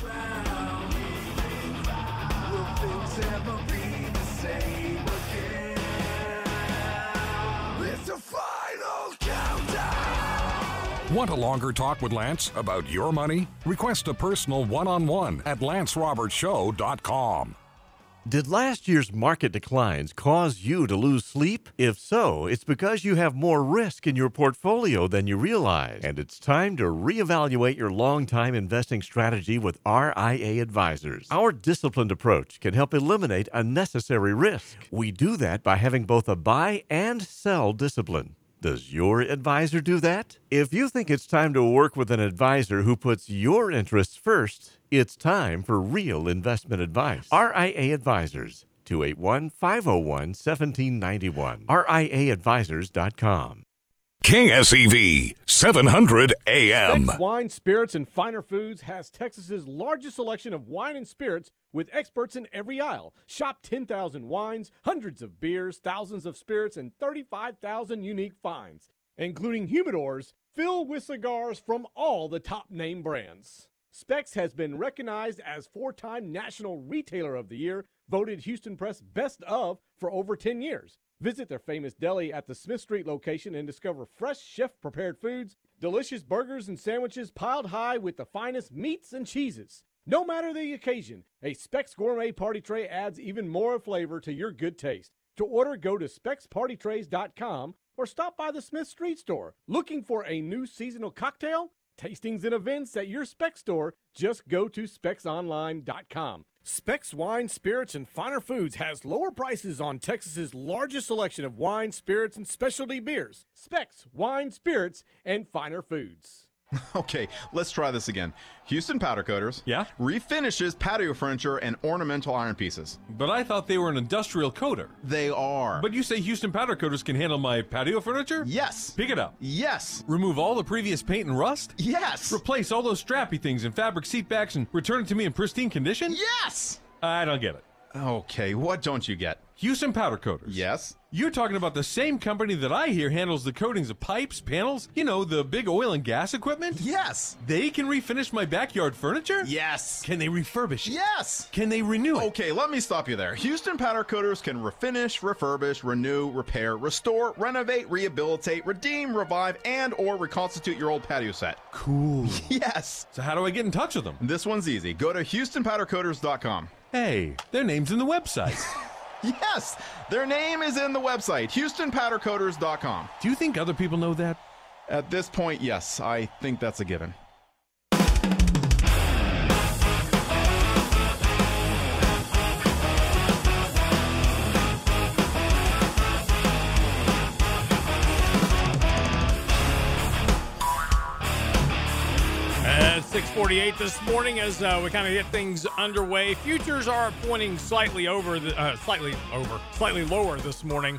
B: Want a longer talk with Lance about your money? Request a personal one-on-one at lance roberts show dot com.
D: Did last year's market declines cause you to lose sleep? If so, it's because you have more risk in your portfolio than you realize. And it's time to reevaluate your long-time investing strategy with R I A Advisors. Our disciplined approach can help eliminate unnecessary risk. We do that by having both a buy and sell discipline. Does your advisor do that? If you think it's time to work with an advisor who puts your interests first, it's time for real investment advice. R I A Advisors, two eight one, five oh one, one seven nine one. R I A advisors dot com.
B: K S E V, seven hundred A M.
J: Specs Wine, Spirits, and Finer Foods has Texas's largest selection of wine and spirits with experts in every aisle. Shop ten thousand wines, hundreds of beers, thousands of spirits, and thirty-five thousand unique finds, including humidors filled with cigars from all the top name brands. Specs has been recognized as four-time National Retailer of the Year, voted Houston Press Best of for over ten years. Visit their famous deli at the Smith Street location and discover fresh chef-prepared foods, delicious burgers and sandwiches piled high with the finest meats and cheeses. No matter the occasion, a Specs Gourmet Party Tray adds even more flavor to your good taste. To order, go to specs party trays dot com or stop by the Smith Street store. Looking for a new seasonal cocktail? Tastings and events at your Specs store? Just go to specs online dot com. Specs Wine, Spirits, and Finer Foods has lower prices on Texas's largest selection of wine, spirits, and specialty beers. Specs Wine, Spirits, and Finer Foods.
Q: Okay, let's try this again. Houston Powder Coaters.
R: Yeah?
Q: Refinishes patio furniture and ornamental iron pieces.
R: But I thought they were an industrial coater.
Q: They are.
R: But you say Houston Powder Coaters can handle my patio furniture?
Q: Yes.
R: Pick it up.
Q: Yes.
R: Remove all the previous paint and rust?
Q: Yes.
R: Replace all those strappy things and fabric seat backs and return it to me in pristine condition?
Q: Yes.
R: I don't get it.
Q: Okay, what don't you get?
R: Houston Powder Coaters.
Q: Yes.
R: You're talking about the same company that I hear handles the coatings of pipes, panels, you know, the big oil and gas equipment?
Q: Yes.
R: They can refinish my backyard furniture?
Q: Yes.
R: Can they refurbish it?
Q: Yes.
R: Can they renew it?
Q: Okay, let me stop you there. Houston Powder Coaters can refinish, refurbish, renew, repair, restore, renovate, rehabilitate, redeem, revive, and or reconstitute your old patio set.
R: Cool.
Q: Yes.
R: So how do I get in touch with them?
Q: This one's easy. Go to houston powder coaters dot com.
R: Hey, their name's in the website.
Q: Yes, their name is in the website, houston powder coaters dot com.
R: Do you think other people know that?
Q: At this point, yes, I think that's a given.
C: six forty-eight this morning as uh, we kind of get things underway. Futures are pointing slightly over, the, uh, slightly over, slightly lower this morning,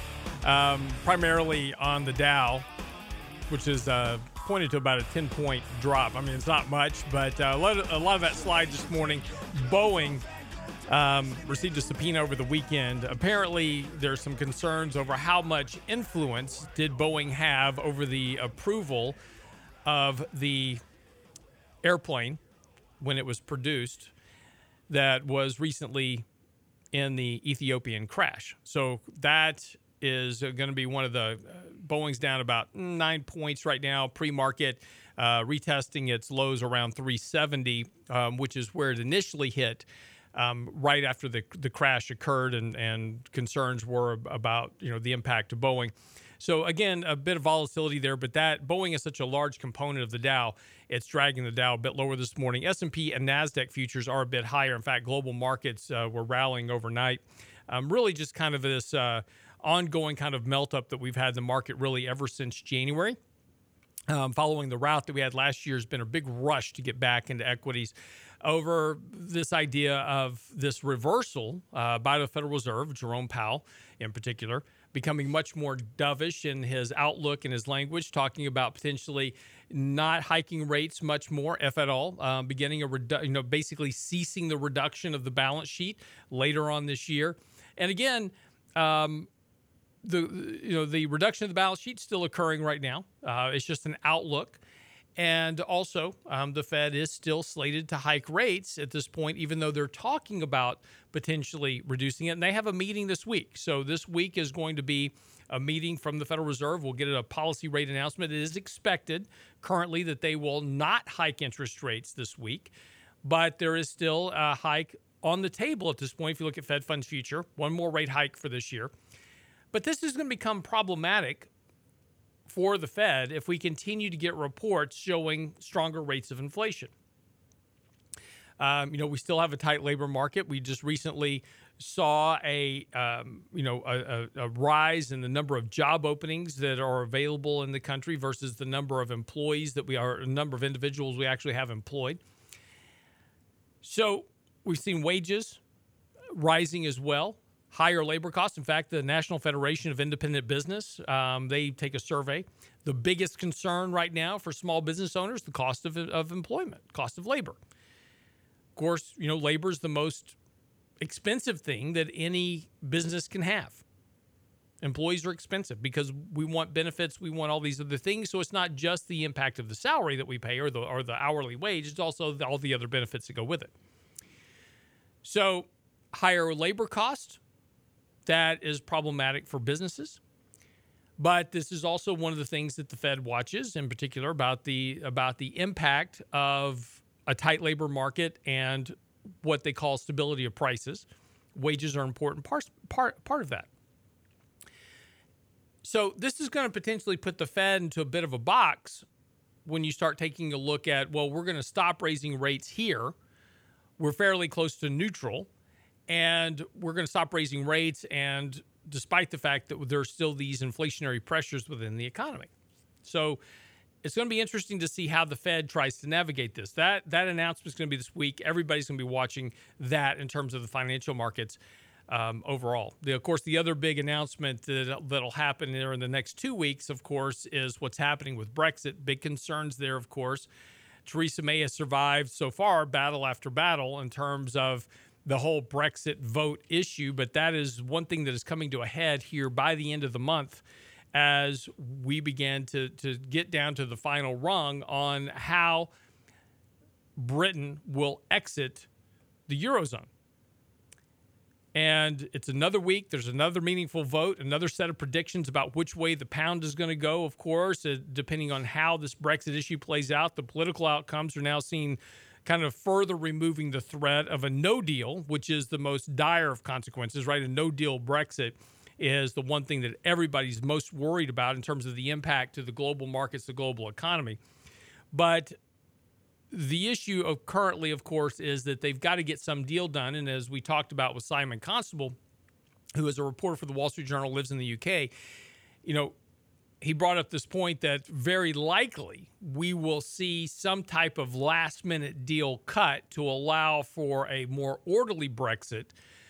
C: um, primarily on the Dow, which is uh, pointed to about a ten-point drop. I mean, it's not much, but uh, a, lot of, a lot of that slide this morning. Boeing um, received a subpoena over the weekend. Apparently, there's some concerns over how much influence did Boeing have over the approval of the airplane when it was produced that was recently in the Ethiopian crash. So that is going to be one of the uh, Boeing's down about nine points right now, pre-market, uh, retesting its lows around three seventy, um, which is where it initially hit um, right after the the crash occurred, and and concerns were about, you know, the impact to Boeing. So again, a bit of volatility there, but that Boeing is such a large component of the Dow, it's dragging the Dow a bit lower this morning. S and P and NASDAQ futures are a bit higher. In fact, global markets uh, were rallying overnight. Um, really just kind of this uh, ongoing kind of melt-up that we've had in the market really ever since January. Um, following the rout that we had last year has been a big rush to get back into equities over this idea of this reversal uh, by the Federal Reserve, Jerome Powell in particular, becoming much more dovish in his outlook and his language, talking about potentially not hiking rates much more, if at all, um, beginning a redu- you know, basically ceasing the reduction of the balance sheet later on this year. And again, um, the you know the reduction of the balance sheet still occurring right now. Uh, it's just an outlook. And also, um, the Fed is still slated to hike rates at this point, even though they're talking about potentially reducing it. And they have a meeting this week. So this week is going to be a meeting from the Federal Reserve. We'll get a policy rate announcement. It is expected currently that they will not hike interest rates this week, but there is still a hike on the table at this point. If you look at Fed Funds Future, one more rate hike for this year. But this is going to become problematic for the Fed if we continue to get reports showing stronger rates of inflation. Um, you know, we still have a tight labor market. We just recently saw a um, you know a, a, a rise in the number of job openings that are available in the country versus the number of employees that we are, a number of individuals we actually have employed. So we've seen wages rising as well, higher labor costs. In fact, the National Federation of Independent Business, um, they take a survey. The biggest concern right now for small business owners, the cost of, of employment, cost of labor. Of course, you know, labor is the most expensive thing that any business can have. Employees are expensive because we want benefits, we want all these other things. So it's not just the impact of the salary that we pay or the or the hourly wage, it's also the, all the other benefits that go with it. So higher labor costs, that is problematic for businesses. But this is also one of the things that the Fed watches, in particular about the about the impact of a tight labor market and what they call stability of prices. Wages are an important part, part, part of that. So this is going to potentially put the Fed into a bit of a box when you start taking a look at, well, we're going to stop raising rates here. We're fairly close to neutral, and we're going to stop raising rates, and despite the fact that there's still these inflationary pressures within the economy. So it's going to be interesting to see how the Fed tries to navigate this. That that announcement is going to be this week. Everybody's going to be watching that in terms of the financial markets um, overall. The, of course, the other big announcement that, that'll happen there in the next two weeks, of course, is what's happening with Brexit. Big concerns there, of course. Theresa May has survived so far battle after battle in terms of the whole Brexit vote issue, but that is one thing that is coming to a head here by the end of the month as we begin to, to get down to the final rung on how Britain will exit the Eurozone. And it's another week. There's another meaningful vote, another set of predictions about which way the pound is going to go, of course, uh, depending on how this Brexit issue plays out. The political outcomes are now seen kind of further removing the threat of a no deal, which is the most dire of consequences, right? A no deal Brexit is the one thing that everybody's most worried about in terms of the impact to the global markets, the global economy. But the issue of currently, of course, is that they've got to get some deal done. And as we talked about with Simon Constable, who is a reporter for the Wall Street Journal, lives in the U K, you know, he brought up this point that very likely we will see some type of last-minute deal cut to allow for a more orderly Brexit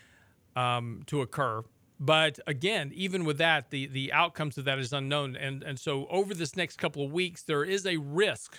C: um, to occur. But again, even with that, the the outcomes of that is unknown. And, and so over this next couple of weeks, there is a risk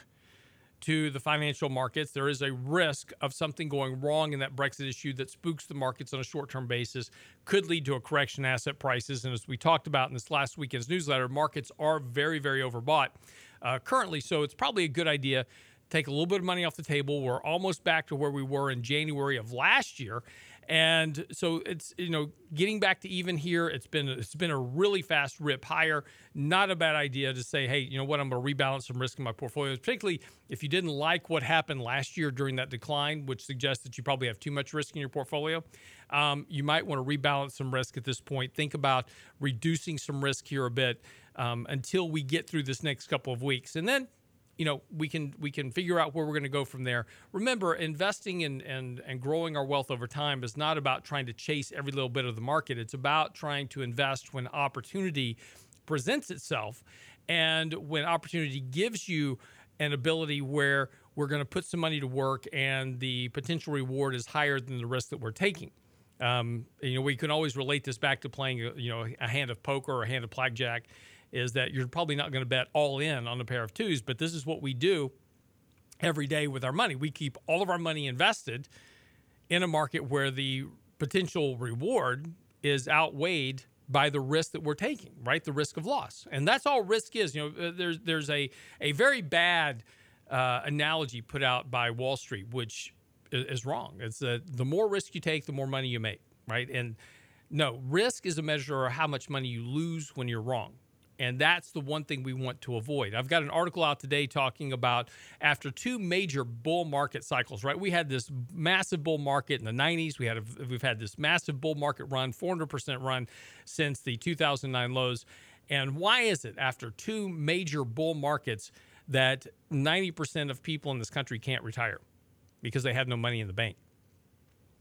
C: to the financial markets. There is a risk of something going wrong in that Brexit issue that spooks the markets on a short-term basis, could lead to a correction in asset prices. And as we talked about in this last weekend's newsletter, markets are very, very overbought uh, currently. So it's probably a good idea to take a little bit of money off the table. We're almost back to where we were in January of last year. And so it's, you know, getting back to even here. It's been it's been a really fast rip higher. Not a bad idea to say, hey, you know what, I'm going to rebalance some risk in my portfolio, particularly if you didn't like what happened last year during that decline, which suggests that you probably have too much risk in your portfolio. Um, you might want to rebalance some risk at this point. Think about reducing some risk here a bit um, until we get through this next couple of weeks. And then, you know, we can we can figure out where we're going to go from there. Remember, investing and and and growing our wealth over time is not about trying to chase every little bit of the market. It's about trying to invest when opportunity presents itself, and when opportunity gives you an ability where we're going to put some money to work and the potential reward is higher than the risk that we're taking. Um, you know, we can always relate this back to playing, a, you know, a hand of poker or a hand of blackjack. Is that you're probably not going to bet all in on a pair of twos, but this is what we do every day with our money. We keep all of our money invested in a market where the potential reward is outweighed by the risk that we're taking, right? The risk of loss. And that's all risk is. You know, there's there's a, a very bad uh, analogy put out by Wall Street, which is wrong. It's that the more risk you take, the more money you make, right? And no, risk is a measure of how much money you lose when you're wrong. And that's the one thing we want to avoid. I've got an article out today talking about after two major bull market cycles, right? We had this massive bull market in the nineties. We had a, we've had this massive bull market run, four hundred percent run since the two thousand nine lows. And why is it after two major bull markets that ninety percent of people in this country can't retire? Because they have no money in the bank.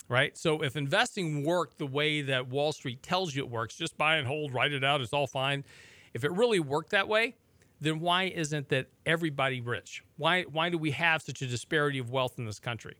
C: right? So if investing worked the way that Wall Street tells you it works, just buy and hold, write it out, it's all fine. If it really worked that way, then why isn't that everybody rich? Why, why do we have such a disparity of wealth in this country?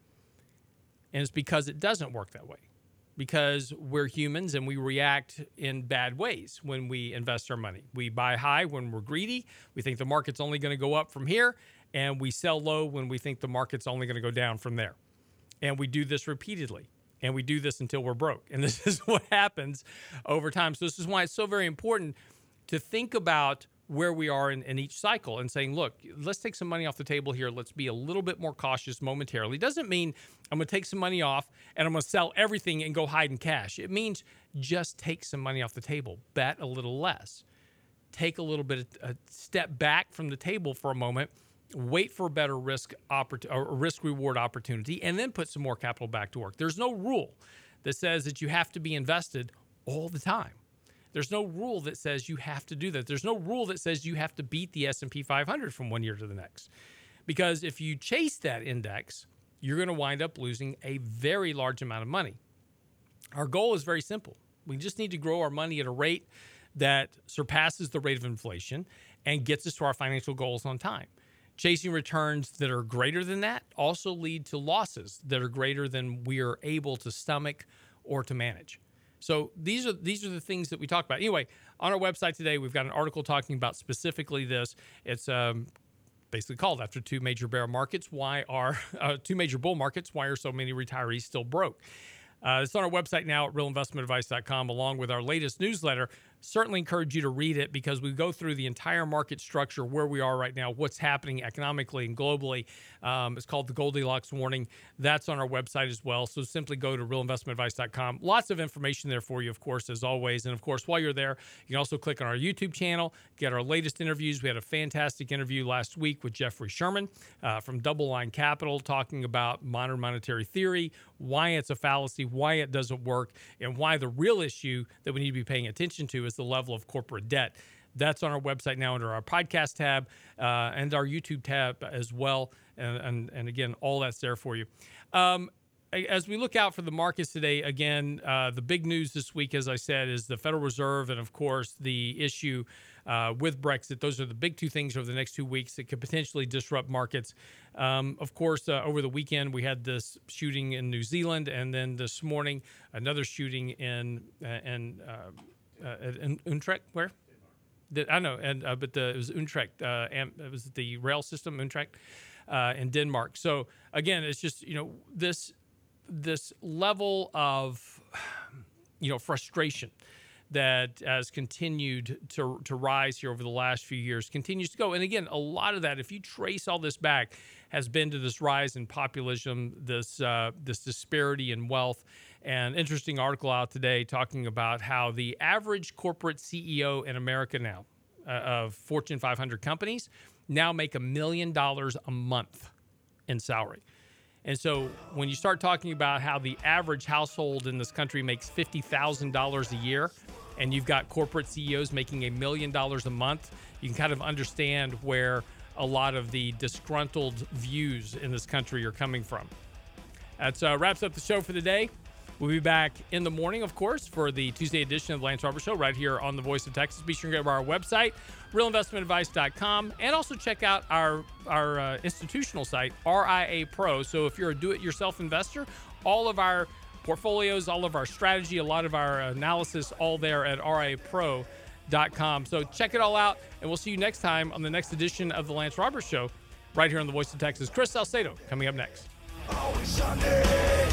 C: And it's because it doesn't work that way. Because we're humans and we react in bad ways when we invest our money. We buy high when we're greedy. We think the market's only going to go up from here. And we sell low when we think the market's only going to go down from there. And we do this repeatedly. And we do this until we're broke. And this is what happens over time. So this is why it's so very important to think about where we are in, in each cycle and saying, look, let's take some money off the table here. Let's be a little bit more cautious momentarily. Doesn't mean I'm going to take some money off and I'm going to sell everything and go hide in cash. It means just take some money off the table, bet a little less, take a little bit of a step back from the table for a moment, wait for a better risk oppor- or risk reward opportunity, and then put some more capital back to work. There's no rule that says that you have to be invested all the time. There's no rule that says you have to do that. There's no rule that says you have to beat the S and P five hundred from one year to the next. Because if you chase that index, you're going to wind up losing a very large amount of money. Our goal is very simple. We just need to grow our money at a rate that surpasses the rate of inflation and gets us to our financial goals on time. Chasing returns that are greater than that also lead to losses that are greater than we are able to stomach or to manage. So these are these are the things that we talk about. Anyway, on our website today, we've got an article talking about specifically this. It's um, basically called after two major bear markets, why are uh, two major bull markets, why are so many retirees still broke? Uh, it's on our website now at real investment advice dot com, along with our latest newsletter. Certainly encourage you to read it because we go through the entire market structure, where we are right now, what's happening economically and globally. Um, it's called the Goldilocks Warning. That's on our website as well. So simply go to real investment advice dot com. Lots of information there for you, of course, as always. And of course, while you're there, you can also click on our YouTube channel, get our latest interviews. We had a fantastic interview last week with Jeffrey Sherman uh, from Double Line Capital, talking about modern monetary theory, why it's a fallacy, why it doesn't work, and why the real issue that we need to be paying attention to is the level of corporate debt. That's on our website now under our podcast tab uh, and our YouTube tab as well. And, and, and again, all that's there for you. Um, as we look out for the markets today, again, uh, the big news this week, as I said, is the Federal Reserve and, of course, the issue uh, with Brexit. Those are the big two things over the next two weeks that could potentially disrupt markets. Um, of course, uh, over the weekend, we had this shooting in New Zealand, and then this morning, another shooting in uh, in, uh, uh, in Utrecht. Where? The, I know, and uh, but the, it was Utrecht. Uh, and it was the rail system, Utrecht, uh, in Denmark. So again, it's just you know this this level of you know frustration that has continued to to rise here over the last few years continues to go. And again, a lot of that, if you trace all this back, has been to this rise in populism, this uh, this disparity in wealth. An interesting article out today talking about how the average corporate C E O in America now uh, of Fortune five hundred companies now make a million dollars a month in salary. And so when you start talking about how the average household in this country makes fifty thousand dollars a year, and you've got corporate C E Os making a million dollars a month, you can kind of understand where a lot of the disgruntled views in this country are coming from. That uh, wraps up the show for the day. We'll be back in the morning, of course, for the Tuesday edition of the Lance Roberts Show right here on the Voice of Texas. Be sure to go to our website, real investment advice dot com, and also check out our, our uh, institutional site, R I A Pro. So if you're a do-it-yourself investor, all of our portfolios, all of our strategy, a lot of our analysis, all there at R I A Pro dot com. So check it all out, and we'll see you next time on the next edition of the Lance Roberts Show right here on the Voice of Texas. Chris Salcedo coming up next.
S: Always Sunday.